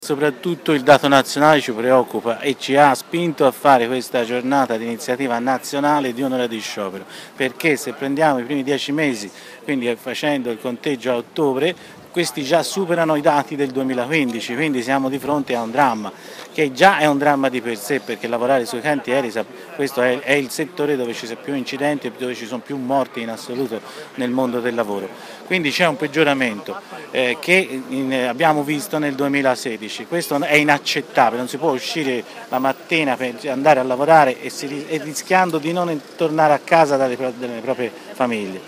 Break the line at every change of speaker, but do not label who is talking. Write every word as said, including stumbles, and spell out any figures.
Soprattutto il dato nazionale ci preoccupa e ci ha spinto a fare questa giornata di iniziativa nazionale di un'ora di sciopero, perché se prendiamo i primi dieci mesi, quindi facendo il conteggio a ottobre, questi già superano i dati del duemilaquindici, quindi siamo di fronte a un dramma, che già è un dramma di per sé, perché lavorare sui cantieri, questo è, è il settore dove ci sono più incidenti e dove ci sono più morti in assoluto nel mondo del lavoro. Quindi c'è un peggioramento eh, che in, abbiamo visto nel duemilasedici, questo è inaccettabile, non si può uscire la mattina per andare a lavorare e, si, e rischiando di non tornare a casa dalle, dalle proprie famiglie.